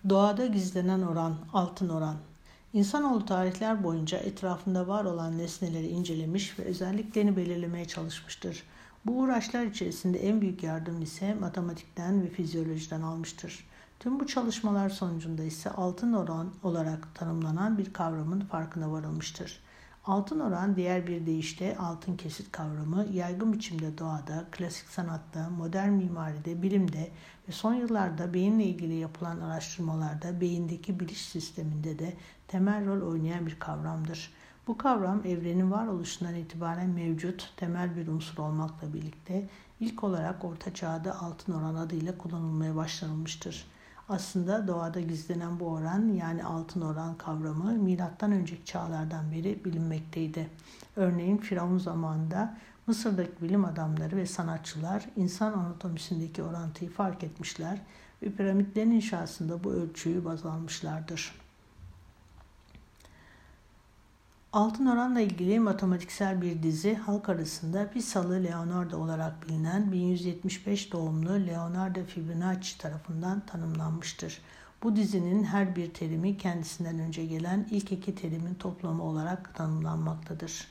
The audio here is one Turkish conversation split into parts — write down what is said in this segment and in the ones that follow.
Doğada gizlenen oran, altın oran. İnsanoğlu tarihler boyunca etrafında var olan nesneleri incelemiş ve özelliklerini belirlemeye çalışmıştır. Bu uğraşlar içerisinde en büyük yardım ise matematikten ve fizyolojiden almıştır. Tüm bu çalışmalar sonucunda ise altın oran olarak tanımlanan bir kavramın farkına varılmıştır. Altın oran, diğer bir deyişle altın kesit kavramı, yaygın biçimde doğada, klasik sanatta, modern mimaride, bilimde ve son yıllarda beyinle ilgili yapılan araştırmalarda beyindeki biliş sisteminde de temel rol oynayan bir kavramdır. Bu kavram evrenin varoluşundan itibaren mevcut temel bir unsur olmakla birlikte ilk olarak Orta Çağ'da altın oran adıyla kullanılmaya başlanılmıştır. Aslında doğada gizlenen bu oran, yani altın oran kavramı milattan önceki çağlardan beri bilinmekteydi. Örneğin Firavun zamanında Mısır'daki bilim adamları ve sanatçılar insan anatomisindeki orantıyı fark etmişler ve piramitlerin inşasında bu ölçüyü baz almışlardır. Altın oranla ilgili matematiksel bir dizi halk arasında Pisalı Leonardo olarak bilinen 1175 doğumlu Leonardo Fibonacci tarafından tanımlanmıştır. Bu dizinin her bir terimi kendisinden önce gelen ilk iki terimin toplamı olarak tanımlanmaktadır.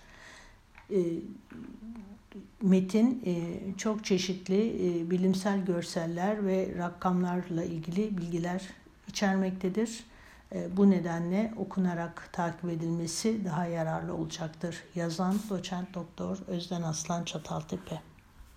Metin çok çeşitli bilimsel görseller ve rakamlarla ilgili bilgiler içermektedir. Bu nedenle okunarak takip edilmesi daha yararlı olacaktır. Yazan Doçent Doktor Özden Aslan Çataltepe.